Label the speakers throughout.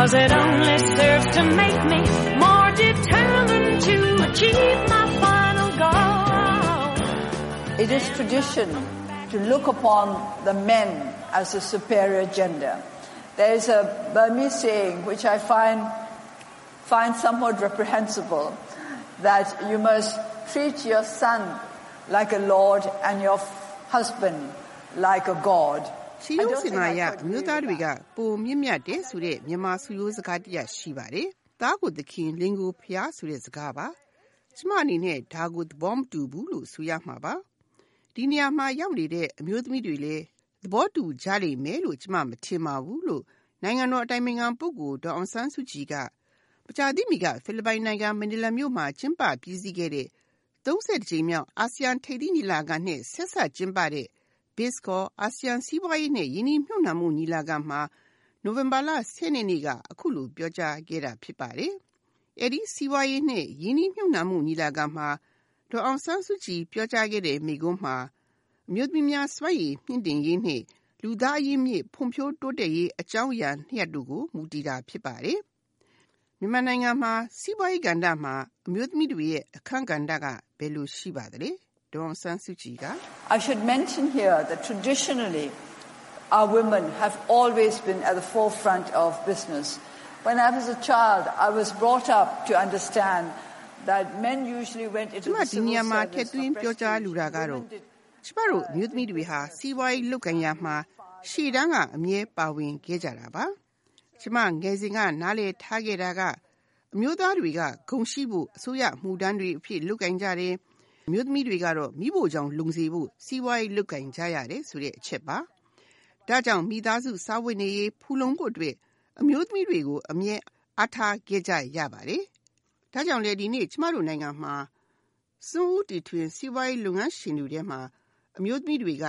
Speaker 1: 'cause it only serves to make me more determined to achieve my final goal.
Speaker 2: It is tradition to look upon the men as a superior gender. There is a Burmese saying which I find somewhat reprehensible, that you must treat your son like a lord and your husband like a god.
Speaker 3: ရှီယုစင်နာယအမျိုးသားတွေကပုံမြင့်မြတ်တဲ့ဆိုတဲ့မြန်မာစုရိုးစကားတရားရှိပါတယ်။သားကိုသခင်လင်ကိုဖျားဆိုတဲ့စကားပါ။ကျမအနေနဲ့ဒါကိုသဘောမတူဘူးလို့ဆိုရမှာပါ။ဒီနေရာမှာရောက်နေတဲ့အမျိုးသမီးတွေလည်းသဘောတူကြလိမ့်မယ်လို့ကျမမထင်ပါဘူးလို့နိုင်ငံတော်အတိုင်ပင်ခံပုဂ္ဂိုလ်ဒေါ်အောင်ဆန်းစုကြည်ကမကြာသေးမီကဖိလစ်ပိုင်နိုင်ငံမနီလာမြို့မှာကျင်းပပြီးစီးခဲ့တဲ့30ကြိမ်မြောက်အာဆီယံထိပ်သီးညီလာခံနဲ့ဆက်စပ်ကျင်းပတဲ့BISCO အာဆီယံစီးပွားရေးနဲ့ယင်းနှိမ့်မြှုပ်နှံမှုညီလာခံမှာနိုဝင်ဘာလ10ရက်နေ့ကအခုလိုပြောကြားခဲ့တာဖြစ်ပါတယ်။အဲဒီစီးပွားရေးနဲ့ယင်းနှိမ့်မြှုပ်နှံမှုညီလာခံမှာဒေါ်အောင်ဆန်းစုကြည်ပြောကြားခဲ့တဲ့မိန့်ခွန်းမှာအမျိုးသမီးများစွမ်းရည်မြင့်တင်ရေးနဲ့လူသားအရင်းမြစ်ဖွံ့ဖြိုးတိုးတက်ရေးအကြောင်းအရာနှစ်ရပ်တို့ကိုမူတည်တာဖြစ်ပါတယ်။မြန်မာနိုင်ငံမှာစီးပွားရေးကဏ္ဍမှာအမျိုးသမီးတွေရဲ့အခန်းကဏ္ဍကဘယ်လိုရှိပါသလဲ။ဒေါ်အောင်ဆန်းစုကြည်က
Speaker 2: I should mention here that traditionally our women have always been at the forefront of business. When I was a child, I was brought up to understand that men usually went into the civil service.
Speaker 3: ပြောကြားလူတာကတော့ကျမတို့မျိုးသမီးတွေဟာစီးပွားရေးလုပ်ကိုင်ရမှာရှေ့တန်းကအမြဲပါဝင်ခဲ့ကြတာပါကျမငယ်စဉ်ကနားလေထားခဲ့တာကအမျိုးသားတွေကဂုဏ်ရှိဖို့အစိုးရမှုတန်းတွေအဖြစ်လုပ်ကိုင်ကြတယ်အမျိုးသမီးတွေကတော့မိဖို့ကြောင့်လုံစီဖို့စီးပွားရေးလုပ်ကိုင်ကြရတယ်ဆိုတဲ့အချက်ပါဒါကြောင့်မိသားစုစားဝတ်နေရေးဖူလုံဖို့အတွက်အမျိုးသမီးတွေကိုအမြဲအားထားခဲ့ကြရပါတယ်ဒါကြောင့်လေဒီနေ့ကျမတို့နိုင်ငံမှာစွန့်ဦးတီထွင်စီးပွားရေးလုပ်ငန်းရှင်တွေထဲမှာအမျိုးသမီးတွေက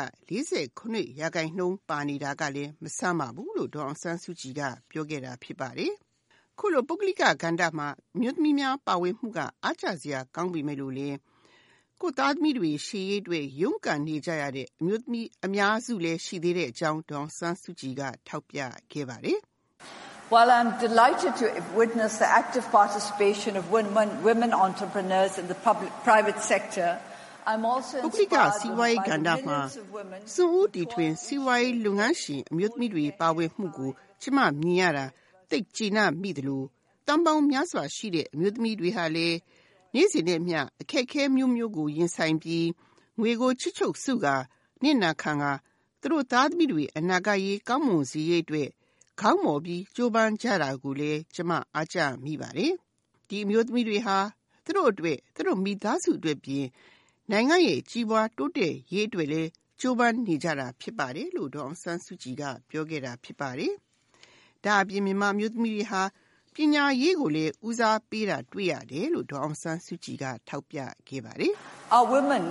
Speaker 3: 49%ပါနေတာကလည်းမဆန်းပါဘူးလို့ဒေါ်အောင်ဆန်းစုကြည်ကပြောခဲ့တာဖြစ်ပါတယ်။ခုလိုပုဂ္ဂလိကကဏ္ဍမှာအမျိုးသမီးများပါဝင်မှုကအားကျစရာကောင်းပေမဲ့လို့လေကိုသားသမီးတွေရှေ့ရေးတွေရုန်းကန်နေကြရတဲ့အမျိုးသမီးအများစုလည်းရှိသေးတဲ့အကြောင်းဒေါ်အောင်ဆန်းစုကြည်ကထောက်ပြခဲ့ပါတယ်။
Speaker 2: While I'm delighted to witness the active participation of women entrepreneurs in the private sector, I'm also inspired by the millions of women
Speaker 3: စွန့်ဦးတီထွင်စီးပွားရေးလုပ်ငန်းရှင်အမျိုးသမီးတွေပါဝင်မှုကိုကျမမြင်ရတာသိပ်ကျေနပ်မိတယ်လို့တန်ပေါင်းများစွာရှိတဲ့အမျိုးသမီးတွေဟာလည်းနေ့စဉ်နဲ့မျှအခက်အခဲမျိုးမျိုးကိုရင်ဆိုင်ပြီးငွေကိုချစ်ချုပ်စုကနှစ်နာခံကသူတို့သားသမီးတွေအနာဂတ်ရေးကောင်းမွန်စေရေးအတွက်ခေါင်းမော်ပြီးကြိုးပမ်းကြတာကိုလည်းကျမအားကျမိပါတယ်ဒီအမျိုးသမီးတွေဟာသူတို့အတွက်သူတို့မိသားစုအတွက်ပြင်နိုင်ငံရဲ့ကြီးပွားတိုးတက်ရေးအတွက်လည်းကြိုးပမ်းနေကြတာဖြစ်ပါတယ်လို့ဒေါ်အောင်ဆန်းစုကြည်ကပြောခဲ့တာဖြစ်ပါတယ်ဒါအပြင်မြန်မာမျိုးသမီးတွေဟာပညာရေးကိုလည်းဦးစားပေးတာတွေ့ရတယ်လို့ဒေါ်အောင်ဆန်းစုကြည်ကထောက်ပြခဲ့ပါတယ်
Speaker 2: Our women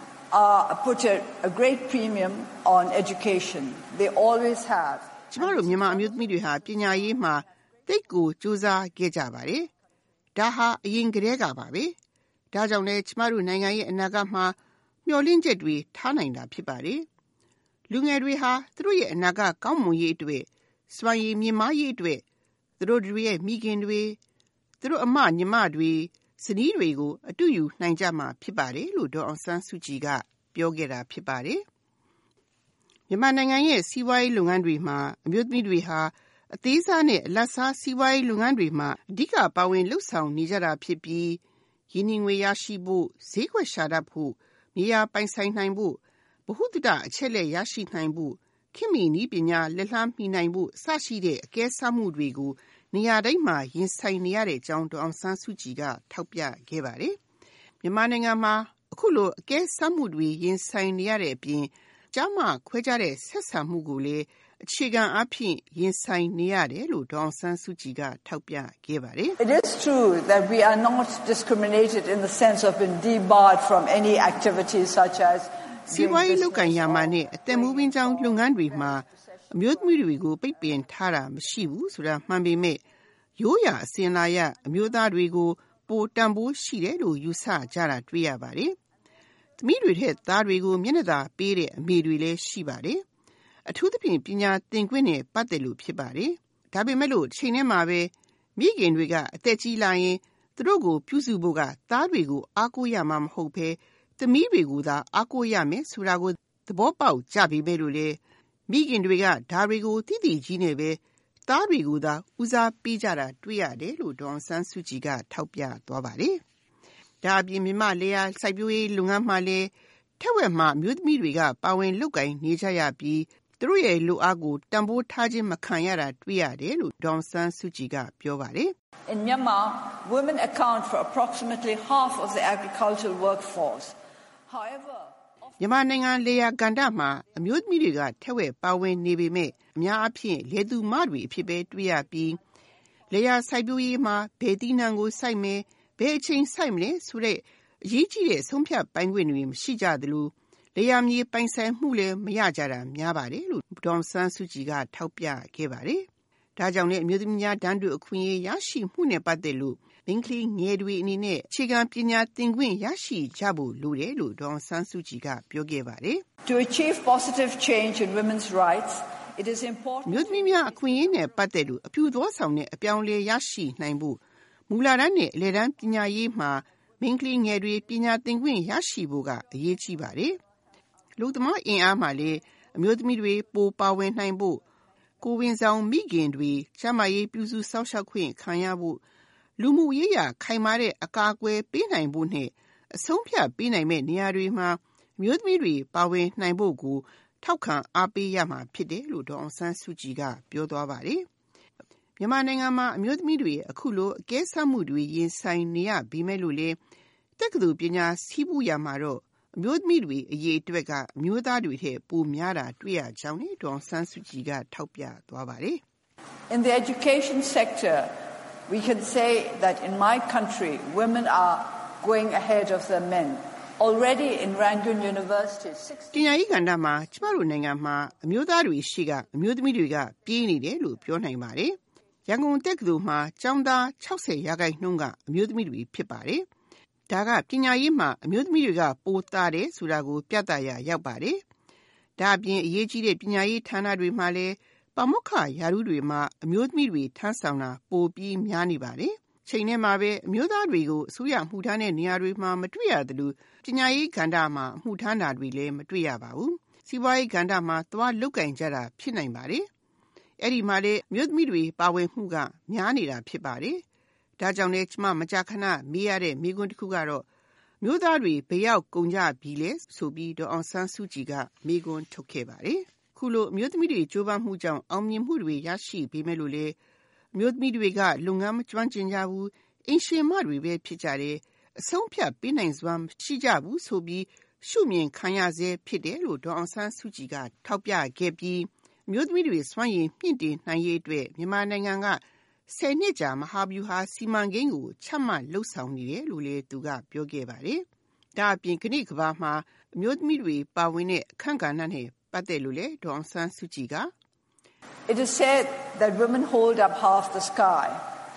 Speaker 2: put a great premium on education. They always have.
Speaker 3: ကျမတို့မြန်မာအမျိုးသမီးတွေဟာပညာရေးမှာသိပ်ကိုကြိုးစားခဲ့ကြပါတယ်ဒါဟာအရင်ကတည်းကပါပဲဒါကြောင့်လည်းကျမတို့နိုင်ငံရဲ့အနာဂတ်မှာမျှော်လင့်ချက်တွေထားနိုင်တာဖြစ်ပါတယ်လူငယ်တွေဟာသူတို့ရဲ့အနာဂတ်ကောင်းမွန်ရေးအတွက်စွမ်းရည်မြင့်မားရေးအတွက်သူတို့တွေရဲ့မိခင်တွေသူတို့အမညီမတွေဇနီးတွေကိုအတူယူနိုင်ကြမှာဖြစ်ပါတယ်လို့ဒေါ်အောင်ဆန်းစုကြည်ကပြောခဲ့တာဖြစ်ပါတယ်မြန်မာနိုင်ငံရဲ့စီးပွားရေးလုပ်ငန်းတွေမှာအမျိုးသမီးတွေဟာအသေးစားနဲ့အလတ်စားစီးပွားရေးလုပ်ငန်းတွေမှာအဓိကပါဝင်လှုပ်ဆောင်နေကြတာဖြစ်ပြီးရင်းနှီးငွေရရှိဖို့ဈေးကွက်ရှာတတ်ဖို့မြေယာပိုင်ဆိုင်နိုင်ဖို့ဗဟုသုတအချက်လက်ရရှိနိုင်ဖို့ခေတ်မီနည်းပညာလက်လှမ်းမီနိုင်ဖို့စရှိတဲ့အကဲစမ်းမှုတွေကိုနေရာတိုင်းမှာရင်ဆိုင်နေရတဲ့အကြောင်းဒေါ်အောင်ဆန်းစုကြည်ကထောက်ပြခဲ့ပါတယ်မြန်မာနိုင်ငံမှာအခုလိုအကဲစမ်းမှုတွေရင်ဆိုင်နေရတဲ့အပြင်ကြားမှခွဲခြားတဲ့ဆက်ဆံမှုကိုလည်းအခြေခံအဖြစ်ရင်ဆိုင်နေရတယ်လို့ဒေါ်အောင်ဆန်းစုကြည်ကထောက်ပြခဲ့ပါတယ်
Speaker 2: It is true that we are not discriminated in the sense of being debarred from any activities such as
Speaker 3: စီးပွားရေးလုပ်ကိုင်ရမှာနဲ့အသက်မွေးဝမ်းကြောင်းလုပ်ငန်းတွေမှာအမျိုးသမီးတွေကိုပိတ်ပင်ထားတာမရှိဘူးဆိုတာမှန်ပေမဲ့ရိုးရာအစဉ်လာရအမျိုးသားတွေကိုပိုတန်ဖိုးရှိတယ်လို့ယူဆကြတာတွေ့ရပါတယ်။သမီးတွေထက်သားတွေကိုမျက်နှာသာပေးတဲ့အမေတွေလည်းရှိပါတယ်။အထူးသဖြင့်ပညာသင်ခွင့်နဲ့ပတ်သက်လို့ဖြစ်ပါတယ်။ဒါပေမဲ့လို့ချိန်ထဲမှာပဲမိခင်တွေကအသက်ကြီးလာရင်သူတို့ကိုပြုစုဖို့ကသားတွေကိုအားကိုးရမှာမဟုတ်ဘဲသမီးတွေကိုသာအားကိုးရမယ်ဆိုတာကိုသဘောပေါက်ကြပြီပဲလို့လေမိခင်တွေကဒါတွေကိုသိသိကြီးနဲ့ပဲသားတွေကိုသာဦးစားပေးကြတာတွေ့ရတယ်လို့ဒေါ်အောင်ဆန်းစုကြည်ကထောက်ပြသွားပါတယ်။ဒါအပြင်မြန်မာလယ်ယာစိုက်ပျိုးရေးလုပ်ငန်းမှာလည်းထက်ဝက်မှမျိုးသမီးတွေကပါဝင်လုပ်ကိုင်နေကြရပြီးသူတို့ရဲ့လိုအားကိုတန်ဖိုးထားခြင်းမခံရတာတွေ့ရတယ်လို့ဒေါ်အောင်ဆန်းစုကြည်ကပြောပါတယ်။
Speaker 2: In Myanmar, women account for approximately half of the agricultural workforce. However,
Speaker 3: မြန်မာနိုင်ငံလယ်ယာကဏ္ဍမှာအမျိုးသမီးတွေကထက်ဝက်ပါဝင်နေပေမဲ့အများအားဖြင့်လယ်သူမတွေအဖြစ်ပဲတွေ့ရပြီးလယ်ယာစိုက်ပျိုးရေးမှာဘယ်သီးနှံကိုစိုက်မယ်ဘယ်အချိန်စိုက်မလဲဆိုတဲ့အရေးကြီးတဲ့ဆုံးဖြတ်ပိုင်ခွင့်တွေမရှိကြသလိုလယ်ယာမြေပိုင်ဆိုင်မှုလည်းမရကြတာများပါတယ်လို့ဒေါ်ဆန်းစုကြည်ကထောက်ပြခဲ့ပါတယ်။ဒါကြောင့်လည်းအမျိုးသမီးများတန်းတူအခွင့်အရေးရရှိမှုနဲ့ပတ်သက်လို့မိန်းကလေးငယ်တွေအနေနဲ့အခြေခံပညာသင်ခွင့်ရရှိကြဖို့လိုတယ်လို့ဒေါ်ဆန်းစုကြည်ကပြောခဲ့ပါတယ်။
Speaker 2: To achieve positive change in women's rights, it is important
Speaker 3: မြို့သမီးများအခွင့်အရေးနဲ့ပတ်သက်လို့အပြုသဘောဆောင်တဲ့အပြောင်းအလဲရရှိနိုင်ဖို့မူလတန်းနဲ့အလယ်တန်းပညာရေးမှာမိန်းကလေးငယ်တွေပညာသင်ခွင့်ရရှိဖို့ကအရေးကြီးပါတယ်။လူသမားအင်အားမှာလည်းအမျိုးသမီးတွေပိုပါဝင်နိုင်ဖို့ကိုယ်ဝန်ဆောင်မိခင်တွေကျန်းမာရေးပြုစုစောင့်ရှောက်ခွင့်ခံရဖို့လူမှုရေးရာခိုင်မာတဲ့အကာအကွယ်ပေးနိုင်ဖို့နဲ့အဆုံးဖြတ်ပေးနိုင်မဲ့နေရာတွေမှာအမျိုးသမီးတွေပါဝင်နိုင်ဖို့ကိုထောက်ခံအားပေးရမှာဖြစ်တယ်လို့ဒေါ်အောင်ဆန်းစုကြည်ကပြောသွားပါတယ်။မြန်မာနိုင်ငံမှာအမျိုးသမီးတွေအခုလိုအကဲဆတ်မှုတွေရင်ဆိုင်နေရပြီးမဲ့လို့လေတက္ကသိုလ်ပညာစီးပူးရမှာတော့အမျိုးသမီးတွေအရေးအတွက်ကအမျိုးသားတွေထက်ပိုများတာတွေ့ရကြောင်းဒေါ်အောင်ဆန်းစုကြည်ကထောက်ပြသွားပါတယ်။
Speaker 2: In the education sector, we can say that in my country, women are going ahead of the men. Already in Rangoon University,
Speaker 3: ပညာရေးကဏ္ဍမှာကျမတို့နိုင်ငံမှာအမျိုးသားတွေရှိကအမျိုးသမီးတွေကပြေးနေတယ်လို့ပြောနိုင်ပါတယ်။ရန်ကုန်တက္ကသိုလ်မှာကျောင်းသား60%ကအမျိုးသမီးတွေဖြစ်ပါတယ်။ဒါကပညာရေးမှာအမျိုးသမီးတွေကပိုသားတယ်ဆိုတာကိုပြသရာရောက်ပါတယ်။ဒါအပြင်အရေးကြီးတဲ့ပညာရေးဌာနတွေမှာလည်းပါမောက္ခရာထူးတွေမှာအမျိုးသမီးတွေထမ်းဆောင်တာပိုပြီးများနေပါတယ်။ချိန်ထဲမှာပဲအမျိုးသားတွေကိုအစိုးရမှုထမ်းတဲ့နေရာတွေမှာမတွေ့ရသလိုပညာရေးကဏ္ဍမှာမှုထမ်းတာတွေလည်းမတွေ့ရပါဘူး။စီးပွားရေးကဏ္ဍမှာသွားလုတ်ကင်ကြတာဖြစ်နိုင်ပါတယ်။အဲ့ဒီမှာလည်းအမျိုးသမီးတွေပါဝင်မှုကများနေတာဖြစ်ပါတယ်။ဒါကြောင့်လည်းကျမမကြာခဏမေးရတဲ့မေးခွန်းတစ်ခုကတော့မျိုးသားတွေဘယ်ရောက်ကုန်ကြပြီလဲဆိုပြီးဒေါ်အောင်ဆန်းစုကြည်ကမေးခွန်းထုတ်ခဲ့ပါတယ်။ခုလိုအမျိုးသမီးတွေကြိုးပမ်းမှုကြောင့်အောင်မြင်မှုတွေရရှိပြီးမဲ့လို့လေအမျိုးသမီးတွေကလုပ်ငန်းမကျွမ်းကျင်ကြဘူးအင်ရှင်မတွေပဲဖြစ်ကြတယ်အဆုံးဖြတ်ပေးနိုင်စွမ်းရှိကြဘူးဆိုပြီးရှုမြင်ခံရစေဖြစ်တယ်လို့ဒေါ်အောင်ဆန်းစုကြည်ကထောက်ပြခဲ့ပြီးအမျိုးသမီးတွေစွမ်းရည်မြင့်တင်နိုင်ရေးအတွက်မြန်မာနိုင်ငံက10နှစ်ကြာမဟာဗျူဟာစီမံကိန်းကိုချမှတ်လှုပ်ဆောင်နေတယ်လို့လည်းသူကပြောခဲ့ပါတယ်။ဒါအပြင်ခဏကဘာမှာအမျိုးသမီးတွေပါဝင်တဲ့အခမ်းကဏ္ဍနဲ့ပတ်သက်လို့လည်းဒေါ်အောင်ဆန်းစုကြည်က
Speaker 2: It is said that women hold up half the sky.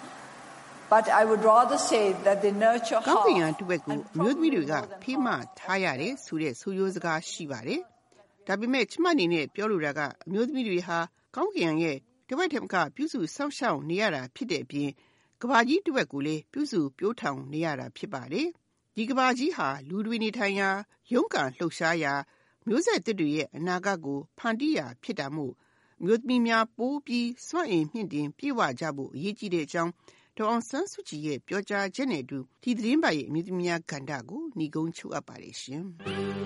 Speaker 2: But I would rather say that they nurture
Speaker 3: ကောင်း
Speaker 2: half.
Speaker 3: ကင်ယံတစ်ဝက်ကိုအမျိုးသမီးတွေကဖေးမထားရတယ်ဆိုတဲ့ဆိုရိုးစကားရှိပါတယ်။ဒါပေမဲ့ကျမအနေနဲ့ပြောလိုတာကအမျိုးသမီးတွေဟာကောင်းကင်ယံရဲ့တစ်ဝက်ထက်ကပြုစုစောင့်ရှောက်နေရတာဖြစ်တဲ့အပြင်ကဘာကြီးတစ်ဝက်ကိုလည်းပြုစုပြိုးထောင်နေရတာဖြစ်ပါတယ်။ဒီကဘာကြီးဟာလူတွေနေထိုင်ရာရုန်းကန်လှုပ်ရှားရာမျိုးဆက်သစ်တွေရဲ့အနာဂတ်ကိုဖန်တီးရာဖြစ်တာမို့မျိုးသမီးများပိုးပြီးစွန့်အင်မြင့်တင်ပြေဝကြဖို့အရေးကြီးတဲ့အကြောင်းဒေါ်အောင်ဆန်းစုကြည်ရဲ့ပြောကြားချက်နဲ့အတူဒီသတင်းပတ်ရဲ့အမျိုးသမီးများကဏ္ဍကိုညီကုန်းချုပ်အပ်ပါတယ်ရှင်။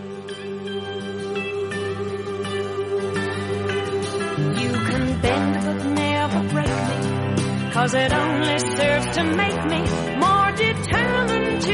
Speaker 1: You can bend but never break me, 'cause it only serves to make me more determined to